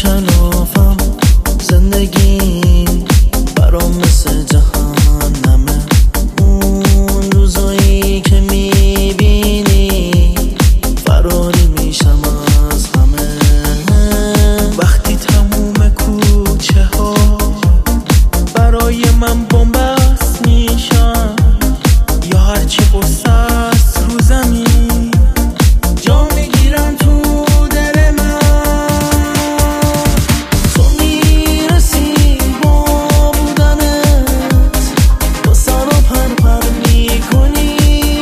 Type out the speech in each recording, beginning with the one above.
کلافم زندگی برام مثل جهنمه. اون روزایی که میبینی فراری میشم از همه. وقتی تموم کوچه ها برای من بنبست میشن، یا هرچی قصه است رو زمین جا میگیرن تو در من. تو میرسی با بودنت با سر و پر میکنی،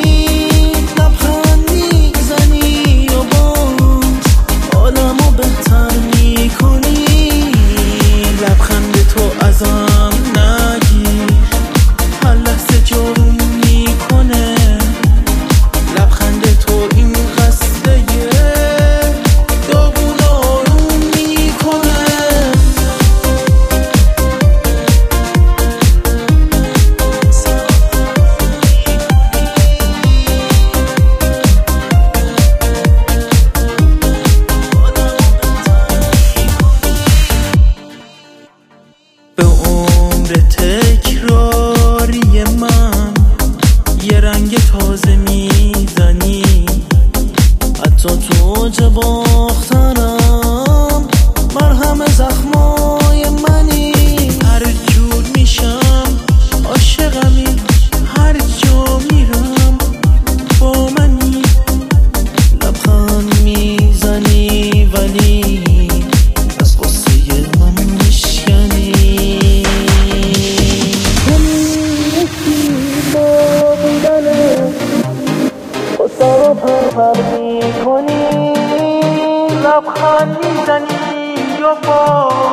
لبخند میزنی و باز عالمو بهتر میکنی. لبخند تو ازم نگیر، هر لحظه جرم میکنه. لبخند تو این قصه داغون آروم میکنه. به عمر تکراری من یه رنگ تازه میزنی، حتی تو اوج باختنم مرهم زخمای منی. هر جور میشم عاشقمی، هر جا میرم با منی. لبخند میزنی ولی از قصه من میشکنی. تو میرسی با بودنت با سر و پر میکنی، لبخند میزنی یا با